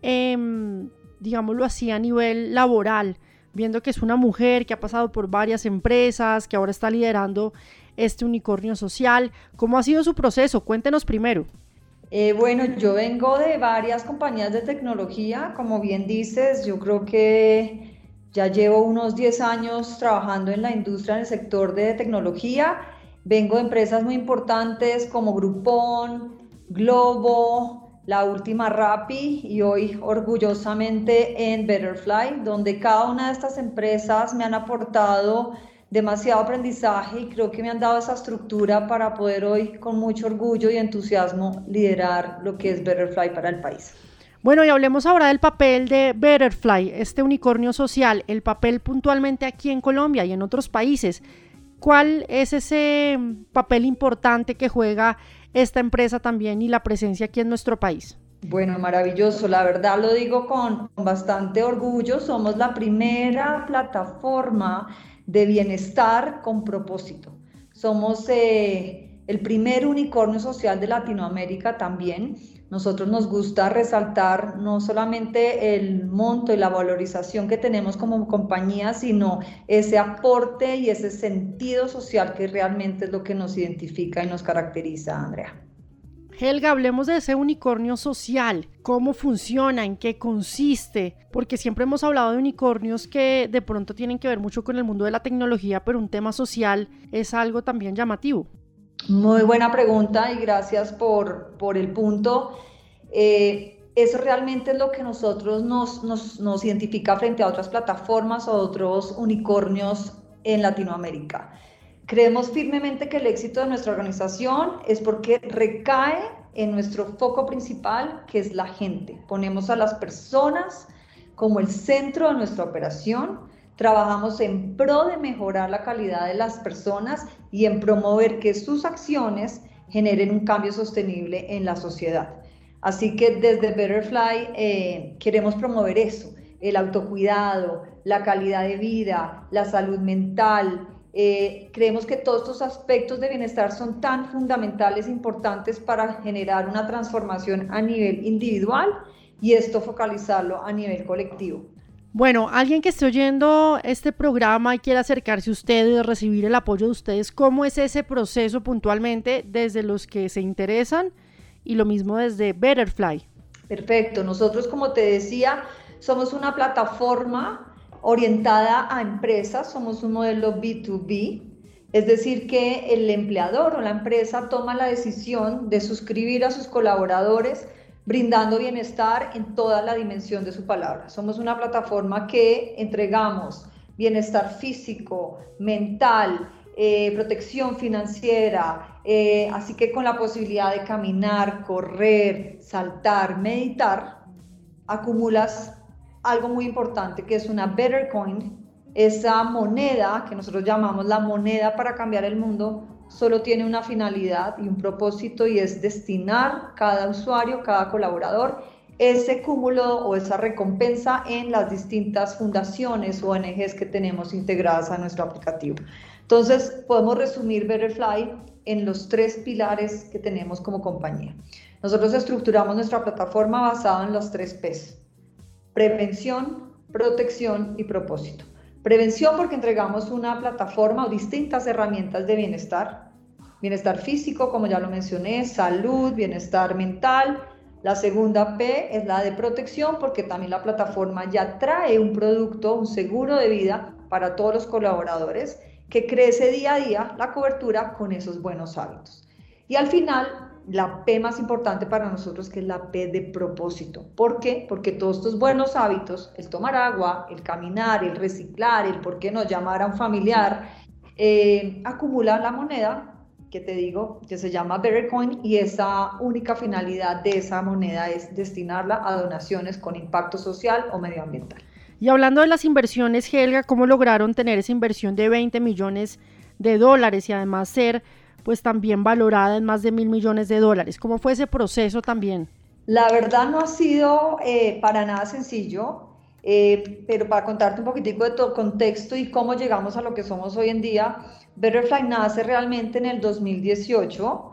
digámoslo así, a nivel laboral, viendo que es una mujer que ha pasado por varias empresas, que ahora está liderando este unicornio social. ¿Cómo ha sido su proceso? Cuéntenos primero. Bueno, yo vengo de varias compañías de tecnología, como bien dices, yo creo que ya llevo unos 10 años trabajando en la industria, en el sector de tecnología. Vengo de empresas muy importantes como Groupon, Globo, la última Rappi y hoy orgullosamente en Betterfly, donde cada una de estas empresas me han aportado demasiado aprendizaje y creo que me han dado esa estructura para poder hoy con mucho orgullo y entusiasmo liderar lo que es Betterfly para el país. Bueno, y hablemos ahora del papel de Betterfly, este unicornio social, el papel puntualmente aquí en Colombia y en otros países. ¿Cuál es ese papel importante que juega esta empresa también y la presencia aquí en nuestro país? Bueno, maravilloso, la verdad lo digo con bastante orgullo, somos la primera plataforma de bienestar con propósito. Somos el primer unicornio social de Latinoamérica también. Nosotros nos gusta resaltar no solamente el monto y la valorización que tenemos como compañía, sino ese aporte y ese sentido social que realmente es lo que nos identifica y nos caracteriza, Andrea. Helga, hablemos de ese unicornio social, cómo funciona, en qué consiste, porque siempre hemos hablado de unicornios que de pronto tienen que ver mucho con el mundo de la tecnología, pero un tema social es algo también llamativo. Muy buena pregunta y gracias por el punto. Eso realmente es lo que nosotros nos identifica frente a otras plataformas o otros unicornios en Latinoamérica. Creemos firmemente que el éxito de nuestra organización es porque recae en nuestro foco principal, que es la gente. Ponemos a las personas como el centro de nuestra operación. Trabajamos en pro de mejorar la calidad de las personas y en promover que sus acciones generen un cambio sostenible en la sociedad. Así que desde Betterfly queremos promover eso, el autocuidado, la calidad de vida, la salud mental. Creemos que todos estos aspectos de bienestar son tan fundamentales e importantes para generar una transformación a nivel individual y esto focalizarlo a nivel colectivo. Bueno, alguien que esté oyendo este programa y quiera acercarse a ustedes, recibir el apoyo de ustedes, ¿cómo es ese proceso puntualmente desde los que se interesan y lo mismo desde Betterfly? Perfecto, nosotros como te decía, somos una plataforma orientada a empresas, somos un modelo B2B, es decir que el empleador o la empresa toma la decisión de suscribir a sus colaboradores brindando bienestar en toda la dimensión de su palabra. Somos una plataforma que entregamos bienestar físico, mental, protección financiera, así que con la posibilidad de caminar, correr, saltar, meditar, acumulas algo muy importante que es una Bettercoin, esa moneda que nosotros llamamos la moneda para cambiar el mundo. Solo tiene una finalidad y un propósito y es destinar cada usuario, cada colaborador, ese cúmulo o esa recompensa en las distintas fundaciones o ONGs que tenemos integradas a nuestro aplicativo. Entonces, podemos resumir Betterfly en los 3 pilares que tenemos como compañía. Nosotros estructuramos nuestra plataforma basada en los 3 P's: prevención, protección y propósito. Prevención porque entregamos una plataforma o distintas herramientas de bienestar físico, como ya lo mencioné, salud, bienestar mental. La segunda P es la de protección porque también la plataforma ya trae un producto, un seguro de vida para todos los colaboradores que crece día a día la cobertura con esos buenos hábitos. Y al final, la P más importante para nosotros, que es la P de propósito. ¿Por qué? Porque todos estos buenos hábitos, el tomar agua, el caminar, el reciclar, el por qué no llamar a un familiar, acumulan la moneda, que te digo, que se llama Bettercoin, y esa única finalidad de esa moneda es destinarla a donaciones con impacto social o medioambiental. Y hablando de las inversiones, Helga, ¿cómo lograron tener esa inversión de $20 millones y además ser pues también valorada en más de $1.000 millones? ¿Cómo fue ese proceso también? La verdad no ha sido para nada sencillo, pero para contarte un poquitico de todo contexto y cómo llegamos a lo que somos hoy en día, Betterfly nace realmente en el 2018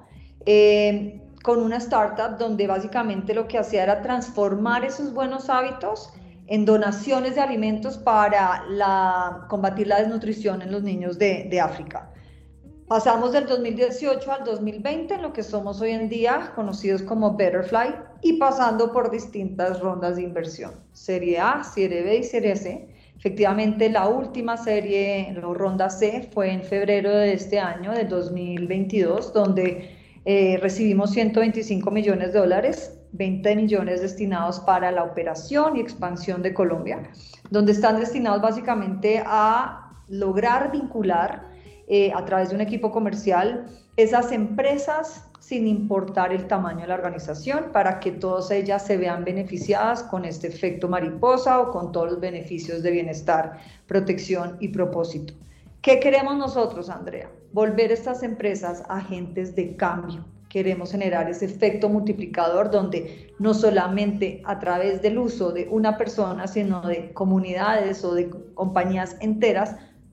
con una startup donde básicamente lo que hacía era transformar esos buenos hábitos en donaciones de alimentos para combatir la desnutrición en los niños de África. Pasamos del 2018 al 2020 en lo que somos hoy en día, conocidos como Betterfly, y pasando por distintas rondas de inversión, Serie A, Serie B y Serie C. Efectivamente, la última serie, la ronda C, fue en febrero de este año, de 2022, donde recibimos $125 millones, 20 millones destinados para la operación y expansión de Colombia, donde están destinados básicamente a lograr vincular a través de un equipo comercial esas empresas sin importar el tamaño de la organización, para que todas ellas se vean beneficiadas con este efecto mariposa o con todos los beneficios de bienestar, protección y propósito. ¿Qué queremos nosotros, Andrea? Volver estas empresas agentes de cambio. Queremos generar ese efecto multiplicador donde no solamente a través del uso de una persona, sino de comunidades o de compañías enteras,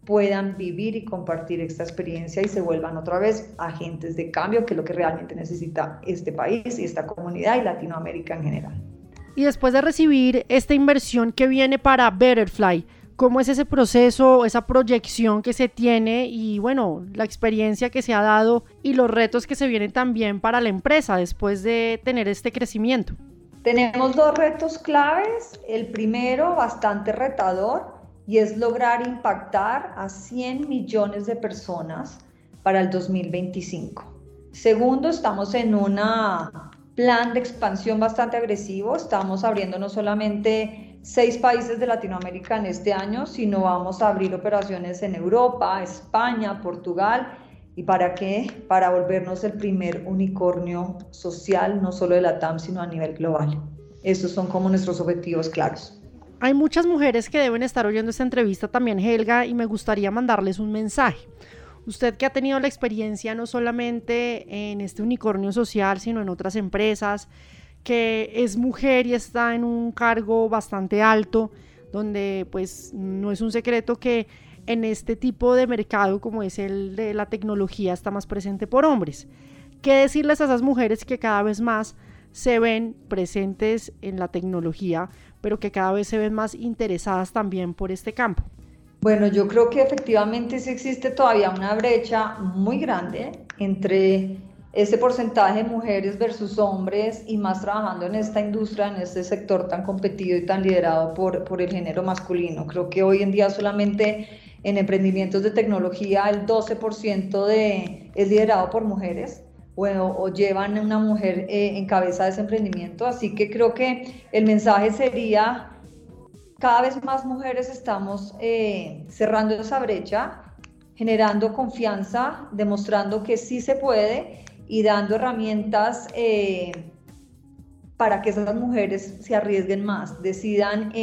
puedan vivir y compartir esta experiencia y se vuelvan otra vez agentes de cambio, que es lo que realmente necesita este país y esta comunidad y Latinoamérica en general. Y después de recibir esta inversión que viene para Betterfly, ¿cómo es ese proceso, esa proyección que se tiene y bueno, la experiencia que se ha dado y los retos que se vienen también para la empresa después de tener este crecimiento? Tenemos 2 retos claves. El primero, bastante retador, y es lograr impactar a 100 millones de personas para el 2025. Segundo, estamos en un plan de expansión bastante agresivo. Estamos abriendo no solamente 6 países de Latinoamérica en este año, sino vamos a abrir operaciones en Europa, España, Portugal. ¿Y para qué? Para volvernos el primer unicornio social, no solo de la TAM, sino a nivel global. Estos son como nuestros objetivos claros. Hay muchas mujeres que deben estar oyendo esta entrevista también, Helga, y me gustaría mandarles un mensaje. Usted que ha tenido la experiencia no solamente en este unicornio social, sino en otras empresas, que es mujer y está en un cargo bastante alto, donde pues no es un secreto que en este tipo de mercado como es el de la tecnología está más presente por hombres. ¿Qué decirles a esas mujeres que cada vez más se ven presentes en la tecnología, pero que cada vez se ven más interesadas también por este campo? Bueno, yo creo que efectivamente sí existe todavía una brecha muy grande entre ese porcentaje de mujeres versus hombres y más trabajando en esta industria, en este sector tan competido y tan liderado por el género masculino. Creo que hoy en día solamente en emprendimientos de tecnología el 12% es liderado por mujeres. O llevan una mujer en cabeza de ese emprendimiento, así que creo que el mensaje sería: cada vez más mujeres estamos cerrando esa brecha, generando confianza, demostrando que sí se puede y dando herramientas para que esas mujeres se arriesguen más, decidan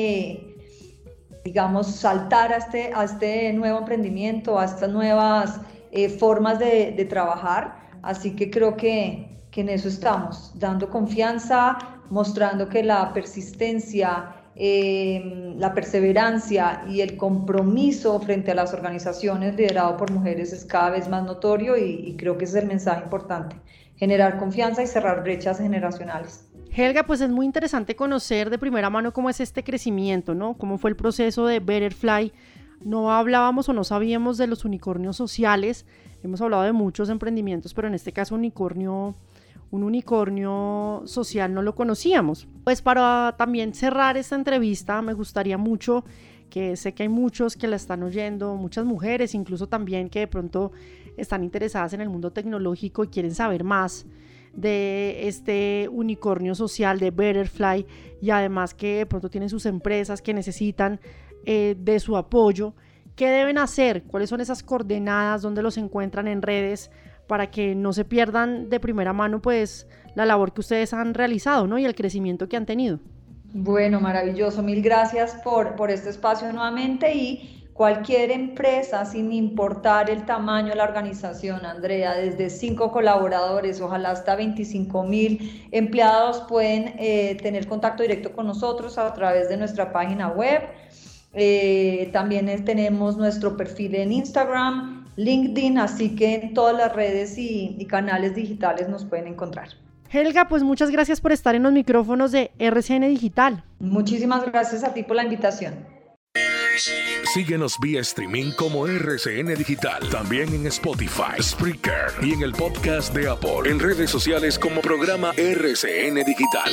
digamos saltar a este nuevo emprendimiento, a estas nuevas formas de trabajar. Así que creo que en eso estamos, dando confianza, mostrando que la persistencia, la perseverancia y el compromiso frente a las organizaciones liderado por mujeres es cada vez más notorio y creo que ese es el mensaje importante, generar confianza y cerrar brechas generacionales. Helga, pues es muy interesante conocer de primera mano cómo es este crecimiento, ¿no? Cómo fue el proceso de Betterfly. No hablábamos o no sabíamos de los unicornios sociales. Hemos hablado de muchos emprendimientos, pero en este caso un unicornio social no lo conocíamos. Pues para también cerrar esta entrevista, me gustaría mucho, que sé que hay muchos que la están oyendo, muchas mujeres incluso también que de pronto están interesadas en el mundo tecnológico y quieren saber más de este unicornio social de Betterfly y además que de pronto tienen sus empresas que necesitan de su apoyo. ¿Qué deben hacer? ¿Cuáles son esas coordenadas? ¿Dónde los encuentran en redes? Para que no se pierdan de primera mano pues la labor que ustedes han realizado, ¿no? Y el crecimiento que han tenido. Bueno, maravilloso. Mil gracias por este espacio nuevamente y cualquier empresa, sin importar el tamaño de la organización, Andrea, desde 5 colaboradores, ojalá hasta 25,000 empleados pueden tener contacto directo con nosotros a través de nuestra página web. También tenemos nuestro perfil en Instagram, LinkedIn, así que en todas las redes y canales digitales nos pueden encontrar. Helga, pues muchas gracias por estar en los micrófonos de RCN Digital. Muchísimas gracias a ti por la invitación. Síguenos vía streaming como RCN Digital, también en Spotify, Spreaker y en el podcast de Apple, en redes sociales como programa RCN Digital.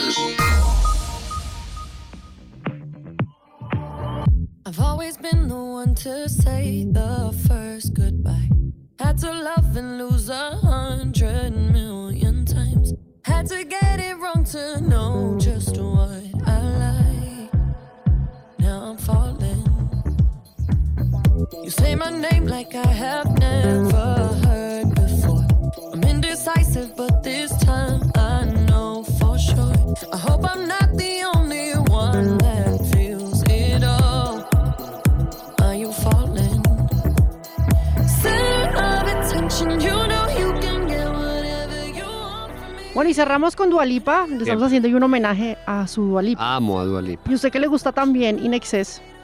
I've always been the one to say the first goodbye. Had to love and lose 100 million times. Had to get it wrong to know just what I like. Now I'm falling. You say my name like I have never heard before. I'm indecisive, but this time I know for sure. I hope I'm not the only one that feels it all. Are you falling? Center of attention, you know you can get whatever you want from me. Bueno, y cerramos con Dua Lipa. Le estamos haciendo un homenaje a su Dua Lipa. Amo a Dua Lipa. ¿Y usted que le gusta también In Excess?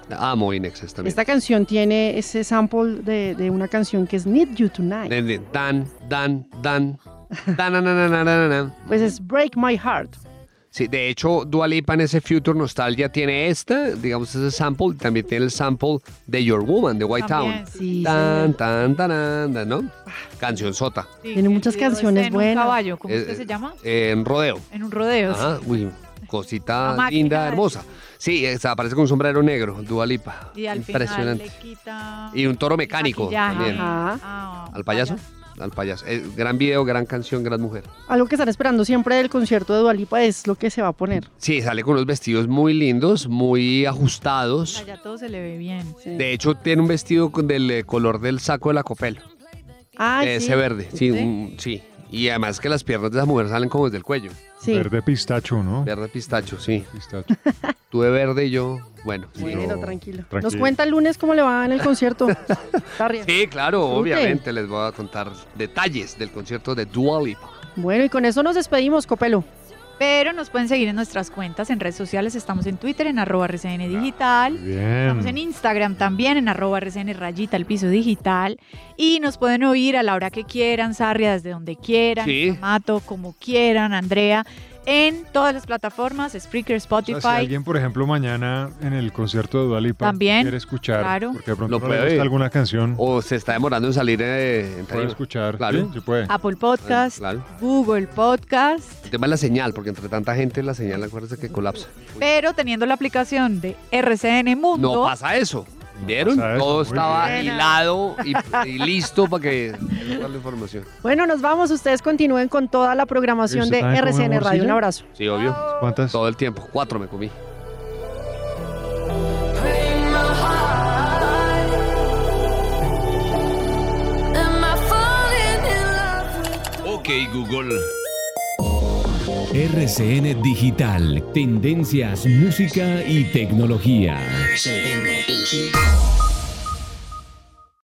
Amo In Excess también. Esta canción tiene ese sample de una canción que es Need You Tonight. Dan. Pues es Break My Heart. Sí, de hecho, Dua Lipa en ese Future Nostalgia tiene digamos, ese sample, y también tiene el sample de Your Woman, de White También, Town. sí, ¿No? Canción sota. Sí, Tiene muchas canciones en buenas. un caballo, ¿cómo es que se llama? En rodeo. En un rodeo. Ajá, uy, cosita La máquina linda, de- hermosa. Sí, aparece con un sombrero negro, Dua Lipa. Y al Impresionante. final le quita Y un toro mecánico maquillaje. también. Ah, ¿Al payaso? Al payaso. Gran video, gran canción, gran mujer. Algo que están esperando siempre del concierto de Dua Lipa es lo que se va a poner. Sí, sale con unos vestidos muy lindos, muy ajustados. allá todo se le ve bien. De hecho, tiene un vestido del color del saco de la Copel. Ah, Ese verde, sí, sí. Y además que las piernas de esa mujer salen como desde el cuello. Sí. Verde pistacho, ¿no? Verde pistacho, sí. Tú de verde y yo, bueno. sí, Bueno, yo- tranquilo. Nos cuenta el lunes cómo le va en el concierto. Tarria. Sí, claro, Súper. obviamente les voy a contar detalles del concierto de Dua Lipa. Bueno, y con eso nos despedimos, Copelo. Pero nos pueden seguir en nuestras cuentas en redes sociales. Estamos en Twitter en @RCN Digital. Estamos en Instagram también en @RCN_digital. Y nos pueden oír a la hora que quieran, Sarria, desde donde quieran, Sí. Mato, como quieran, Andrea, en todas las plataformas, Spreaker, O Spotify. sea, si alguien, por ejemplo, mañana en el concierto de Dua Lipa También, quiere escuchar, claro. porque de pronto Lo no le puede gusta oír. alguna canción, O se está demorando en salir en puede tarima. escuchar. Claro. Sí, puede. Apple Podcast, Claro. Google Podcast. El tema es la señal, porque entre tanta gente la señal, acuérdense que colapsa. Pero teniendo la aplicación de RCN Mundo. No pasa eso. ¿Vieron? pasa eso, Todo muy estaba bien. hilado y listo para que darle la información. Bueno, nos vamos. Ustedes continúen con toda la programación ¿Usted de también come RCN Radio. morcilla? Un abrazo. Sí, obvio. ¿Cuántas? Todo el tiempo. 4 me comí. Ok, Google. RCN Digital. Tendencias, música y tecnología. RCN Digital.